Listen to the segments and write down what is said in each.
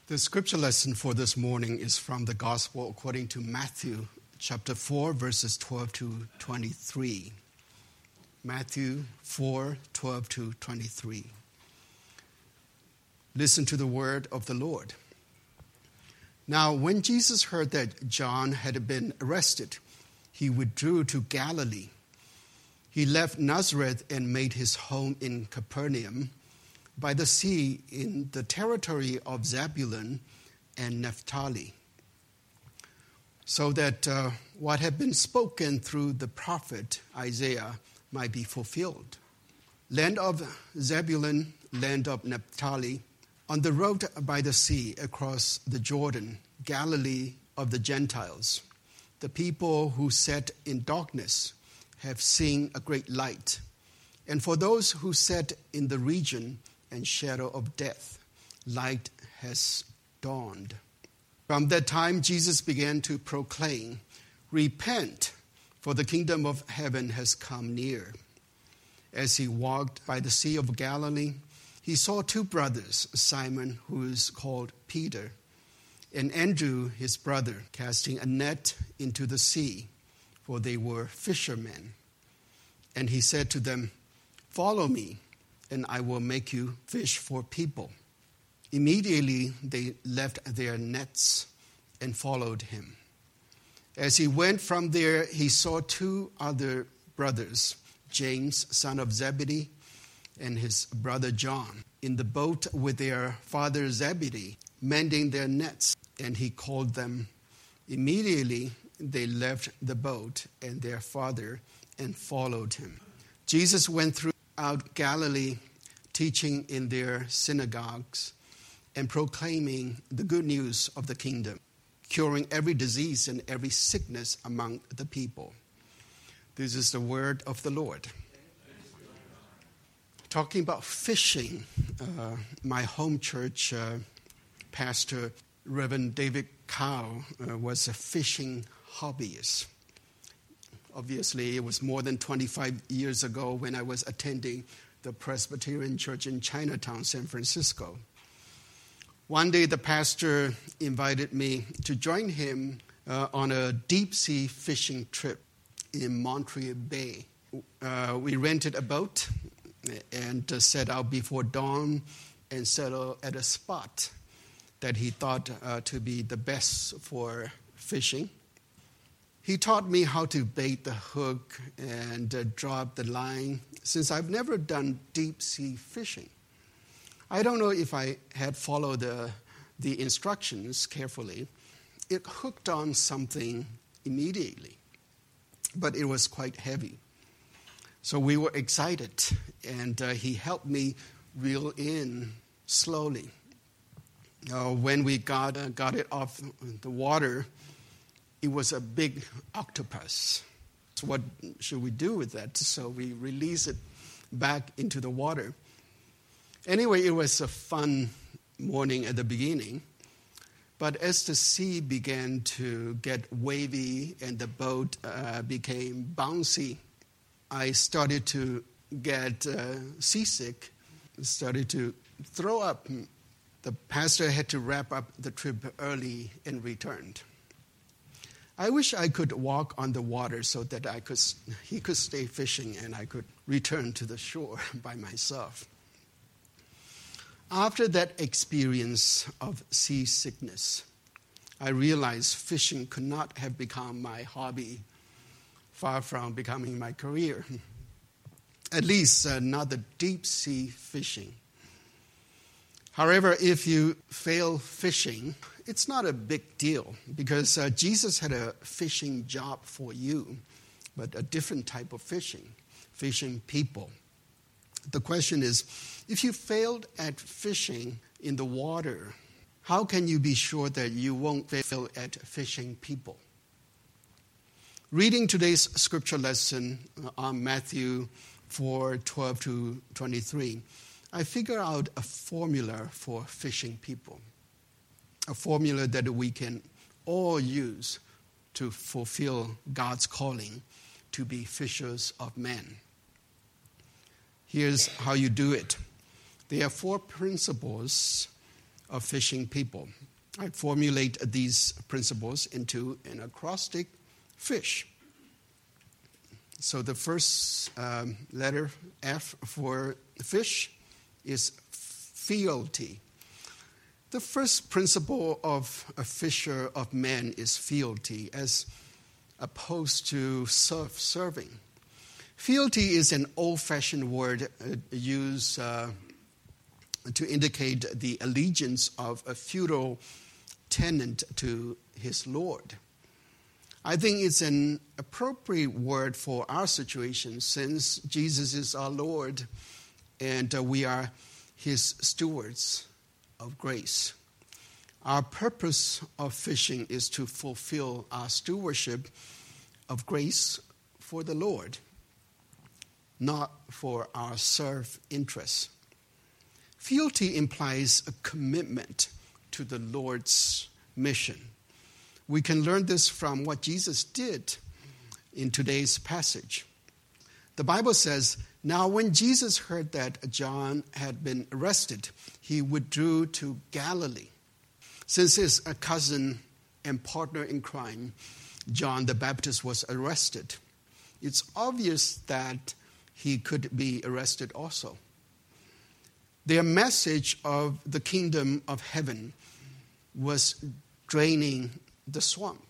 The scripture lesson for this morning is from the Gospel according to Matthew chapter 4, verses 12 to 23. Matthew 4, 12 to 23. Listen to the word of the Lord. Now, when Jesus heard that John had been arrested, he withdrew to Galilee. He left Nazareth and made his home in Capernaum, by the sea in the territory of Zebulun and Naphtali, so that what had been spoken through the prophet Isaiah might be fulfilled. Land of Zebulun, land of Naphtali, on the road by the sea across the Jordan, Galilee of the Gentiles. The people who sat in darkness have seen a great light. And for those who sat in the region and shadow of death, light has dawned. From that time, Jesus began to proclaim, "Repent, for the kingdom of heaven has come near." As he walked by the Sea of Galilee, he saw two brothers, Simon, who is called Peter, and Andrew, his brother, casting a net into the sea, for they were fishermen. And he said to them, "Follow me, and I will make you fish for people." Immediately they left their nets and followed him. As he went from there, he saw two other brothers, James, son of Zebedee, and his brother John, in the boat with their father Zebedee, mending their nets, and he called them. Immediately they left the boat and their father and followed him. Jesus went throughout Galilee, teaching in their synagogues and proclaiming the good news of the kingdom, curing every disease and every sickness among the people. This is the word of the Lord. Talking about fishing, my home church pastor, Reverend David Cow, was a fishing hobbyist. Obviously, it was more than 25 years ago when I was attending the Presbyterian Church in Chinatown, San Francisco. One day, the pastor invited me to join him on a deep-sea fishing trip in Montreal Bay. We rented a boat and set out before dawn and settled at a spot that he thought to be the best for fishing. He taught me how to bait the hook and drop the line, since I've never done deep-sea fishing. I don't know if I had followed the instructions carefully. It hooked on something immediately, but it was quite heavy. So we were excited, and he helped me reel in slowly. When we got it off the water, it was a big octopus. So what should we do with that? So we released it back into the water. Anyway, it was a fun morning at the beginning. But as the sea began to get wavy and the boat became bouncy, I started to get seasick, started to throw up. The pastor had to wrap up the trip early and returned. I wish I could walk on the water so that he could stay fishing and I could return to the shore by myself. After that experience of seasickness, I realized fishing could not have become my hobby, far from becoming my career. At least not the deep sea fishing. However, if you fail fishing, it's not a big deal, because Jesus had a fishing job for you, but a different type of fishing people. The question is, if you failed at fishing in the water, how can you be sure that you won't fail at fishing people? Reading today's scripture lesson on Matthew 4, 12 to 23, I figure out a formula for fishing people, a formula that we can all use to fulfill God's calling to be fishers of men. Here's how you do it. There are 4 principles of fishing people. I formulate these principles into an acrostic: fish. So the first letter, F, for fish is fealty. The first principle of a fisher of men is fealty, as opposed to serving. Fealty is an old-fashioned word used to indicate the allegiance of a feudal tenant to his lord. I think it's an appropriate word for our situation, since Jesus is our Lord and we are his stewards of grace. Our purpose of fishing is to fulfill our stewardship of grace for the Lord, not for our self-interest. Fealty implies a commitment to the Lord's mission. We can learn this from what Jesus did in today's passage. The Bible says, "Now when Jesus heard that John had been arrested, he withdrew to Galilee." Since his cousin and partner in crime, John the Baptist, was arrested, it's obvious that he could be arrested also. Their message of the kingdom of heaven was draining the swamp.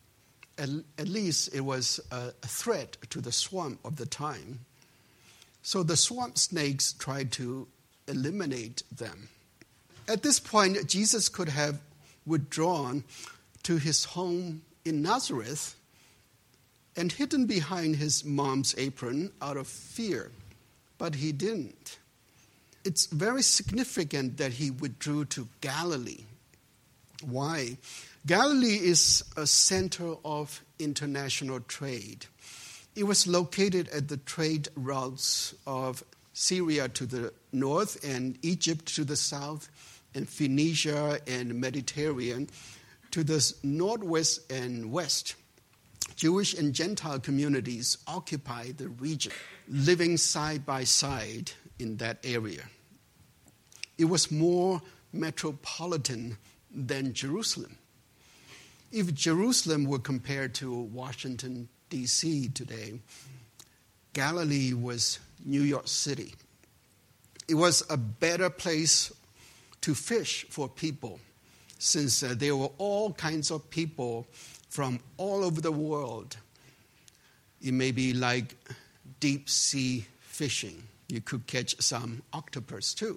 At least it was a threat to the swamp of the time. So the swamp snakes tried to eliminate them. At this point, Jesus could have withdrawn to his home in Nazareth and hidden behind his mom's apron out of fear, but he didn't. It's very significant that he withdrew to Galilee. Why? Galilee is a center of international trade. It was located at the trade routes of Syria to the north and Egypt to the south, and Phoenicia and Mediterranean to the northwest and west. Jewish and Gentile communities occupy the region, living side by side in that area. It was more metropolitan than Jerusalem. If Jerusalem were compared to Washington, D.C. today, Galilee was New York City. It was a better place to fish for people, since there were all kinds of people from all over the world. It may be like deep sea fishing. You could catch some octopus too.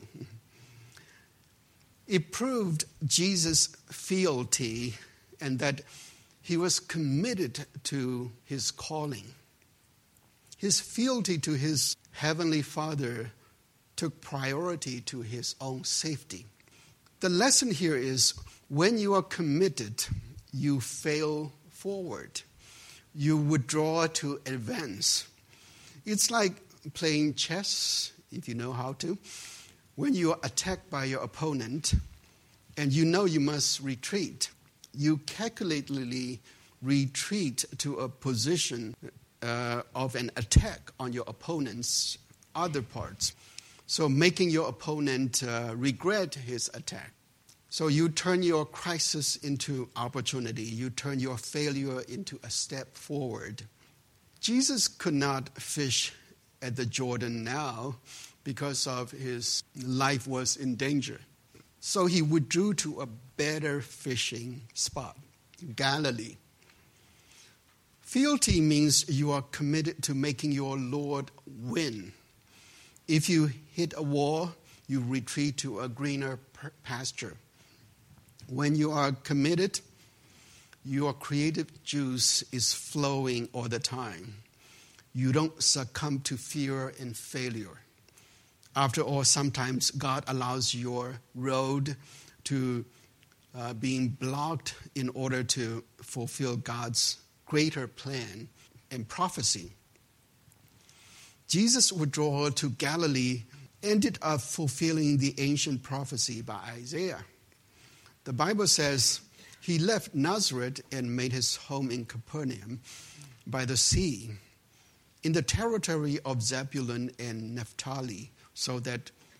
It proved Jesus' fealty and that he was committed to his calling. His fealty to his heavenly Father took priority to his own safety. The lesson here is, when you are committed, you fail forward. You withdraw to advance. It's like playing chess, if you know how to. When you are attacked by your opponent and you know you must retreat, you calculatedly retreat to a position of an attack on your opponent's other parts. So making your opponent regret his attack. So you turn your crisis into opportunity. You turn your failure into a step forward. Jesus could not fish at the Jordan now because of his life was in danger. So he withdrew to a better fishing spot, Galilee. Fealty means you are committed to making your Lord win. If you hit a wall, you retreat to a greener pasture. When you are committed, your creative juice is flowing all the time. You don't succumb to fear and failure. After all, sometimes God allows your road to being blocked in order to fulfill God's greater plan and prophecy. Jesus' withdrawal to Galilee ended up fulfilling the ancient prophecy by Isaiah. The Bible says he left Nazareth and made his home in Capernaum by the sea, in the territory of Zebulun and Naphtali, so that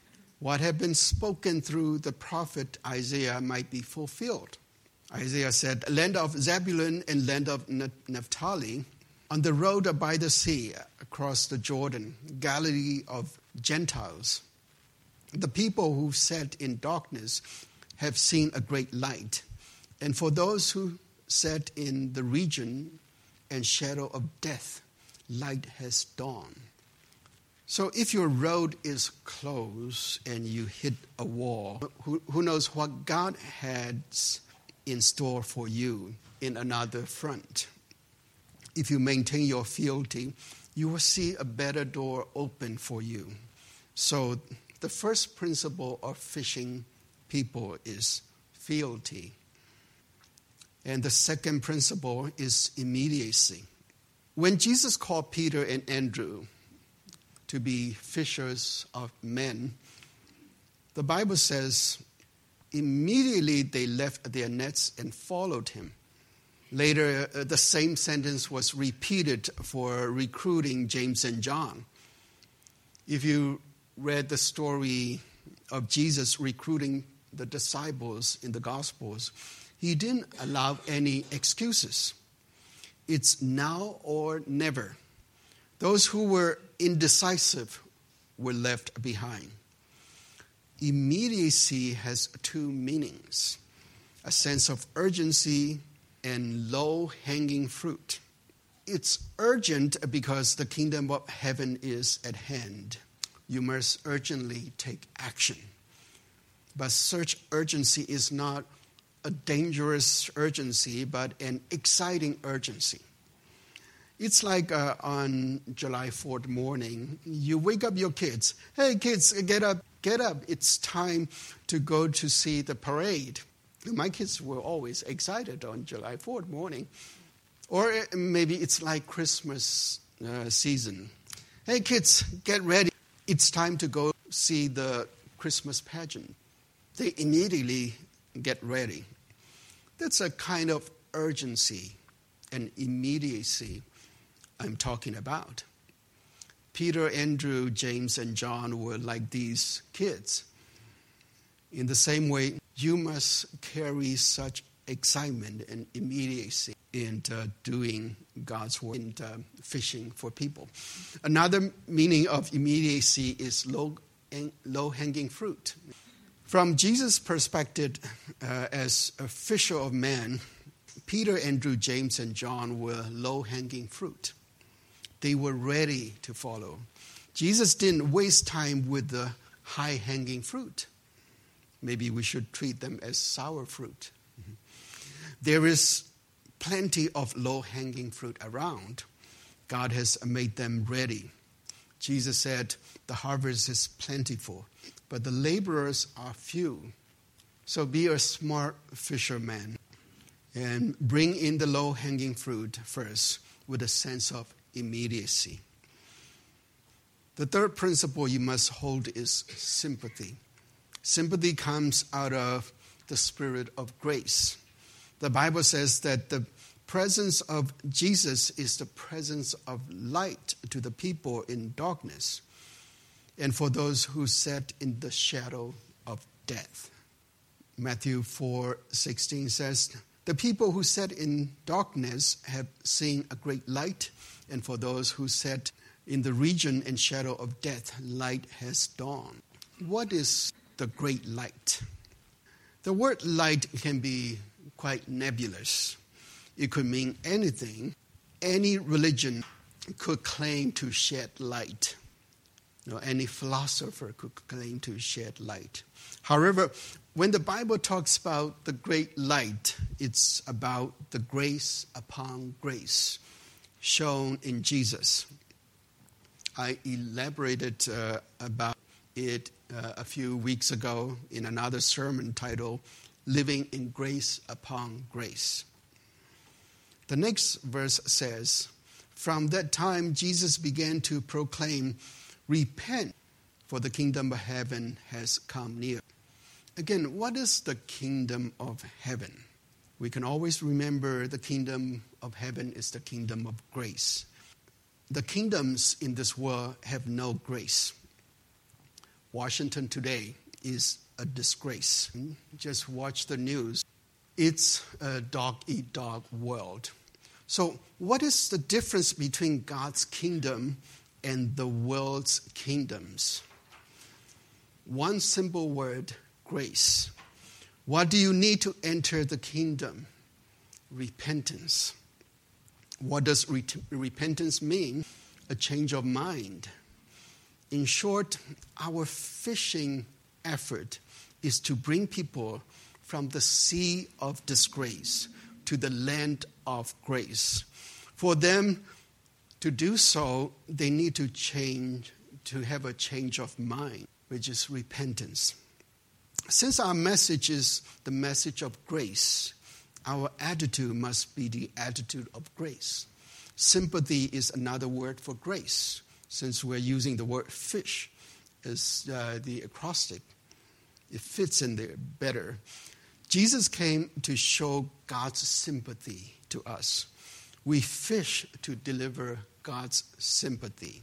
what had been spoken through the prophet Isaiah might be fulfilled. Isaiah said, "Land of Zebulun and land of Naphtali, on the road by the sea, across the Jordan, Galilee of Gentiles. The people who sat in darkness have seen a great light. And for those who sat in the region and shadow of death, light has dawned." So if your road is closed and you hit a wall, who knows what God has in store for you in another front. If you maintain your fealty, you will see a better door open for you. So the first principle of fishing people is fealty. And the second principle is immediacy. When Jesus called Peter and Andrew to be fishers of men, the Bible says, immediately they left their nets and followed him. Later, the same sentence was repeated for recruiting James and John. If you read the story of Jesus recruiting the disciples in the Gospels, he didn't allow any excuses. It's now or never. Those who were indecisive were left behind. Immediacy has two meanings: a sense of urgency and low-hanging fruit. It's urgent because the kingdom of heaven is at hand. You must urgently take action. But such urgency is not a dangerous urgency, but an exciting urgency. It's like on July 4th morning, you wake up your kids. "Hey kids, get up. It's time to go to see the parade." My kids were always excited on July 4th morning. Or maybe it's like Christmas season. "Hey kids, get ready. It's time to go see the Christmas pageant." They immediately get ready. That's a kind of urgency and immediacy I'm talking about. Peter, Andrew, James, and John were like these kids. In the same way, you must carry such excitement and immediacy in doing God's work, in fishing for people. Another meaning of immediacy is low-hanging fruit. From Jesus' perspective as a fisher of men, Peter, Andrew, James, and John were low-hanging fruit. They were ready to follow. Jesus didn't waste time with the high-hanging fruit. Maybe we should treat them as sour fruit. There is plenty of low-hanging fruit around. God has made them ready. Jesus said, "The harvest is plentiful, but the laborers are few." So be a smart fisherman and bring in the low-hanging fruit first with a sense of immediacy. The third principle you must hold is sympathy. Sympathy comes out of the spirit of grace. The Bible says that the presence of Jesus is the presence of light to the people in darkness and for those who sat in the shadow of death. Matthew 4:16 says, "The people who sat in darkness have seen a great light, and for those who sat in the region and shadow of death, light has dawned." What is the great light? The word light can be quite nebulous. It could mean anything. Any religion could claim to shed light. Any philosopher could claim to shed light. However, when the Bible talks about the great light, it's about the grace upon grace shown in Jesus. I elaborated about it a few weeks ago in another sermon titled, "Living in Grace Upon Grace." The next verse says, "From that time Jesus began to proclaim, 'Repent, for the kingdom of heaven has come near.'" Again, what is the kingdom of heaven? We can always remember the kingdom of heaven is the kingdom of grace. The kingdoms in this world have no grace. Washington today is a disgrace. Just watch the news. It's a dog-eat-dog world. So what is the difference between God's kingdom and the world's kingdoms? One simple word, grace. What do you need to enter the kingdom? Repentance. What does repentance mean? A change of mind. In short, our fishing effort is to bring people from the sea of disgrace to the land of grace. For them to do so, they need to change, to have a change of mind, which is repentance. Since our message is the message of grace, our attitude must be the attitude of grace. Sympathy is another word for grace. Since we're using the word fish as the acrostic, it fits in there better. Jesus came to show God's sympathy to us. We fish to deliver God's sympathy.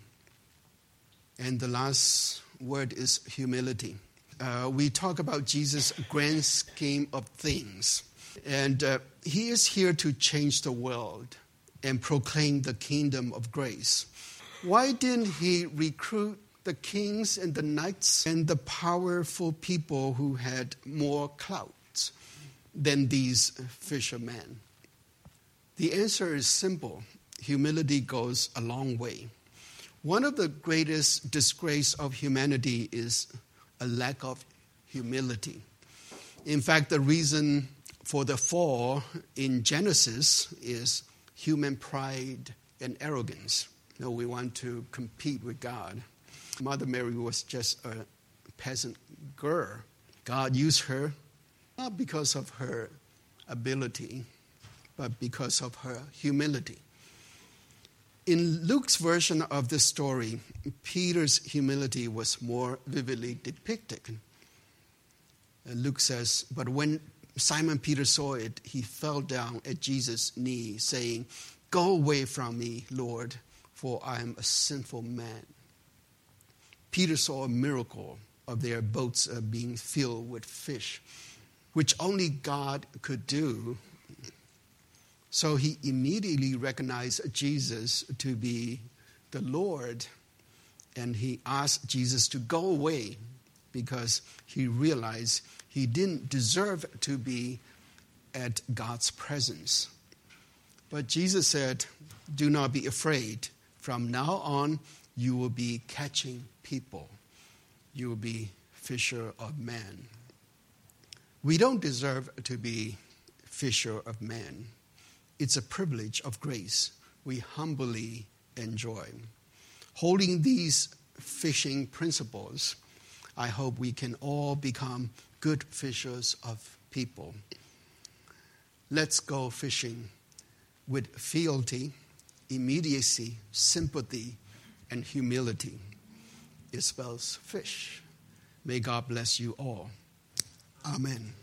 And the last word is humility. We talk about Jesus' grand scheme of things. And he is here to change the world and proclaim the kingdom of grace. Why didn't he recruit the kings and the knights and the powerful people who had more clout than these fishermen? The answer is simple. Humility goes a long way. One of the greatest disgrace of humanity is a lack of humility. In fact, the reason for the fall in Genesis is human pride and arrogance. You know, we want to compete with God. Mother Mary was just a peasant girl. God used her not because of her ability, but because of her humility. In Luke's version of this story, Peter's humility was more vividly depicted. Luke says, but when Simon Peter saw it, he fell down at Jesus' knee, saying, "Go away from me, Lord, for I am a sinful man." Peter saw a miracle of their boats being filled with fish, which only God could do. So he immediately recognized Jesus to be the Lord, and he asked Jesus to go away because he realized he didn't deserve to be at God's presence. But Jesus said, "Do not be afraid. From now on, you will be catching people. You will be fisher of men." We don't deserve to be fisher of men. It's a privilege of grace we humbly enjoy. Holding these fishing principles, I hope we can all become good fishers of people. Let's go fishing with fealty, immediacy, sympathy, and humility. It spells fish. May God bless you all. Amen.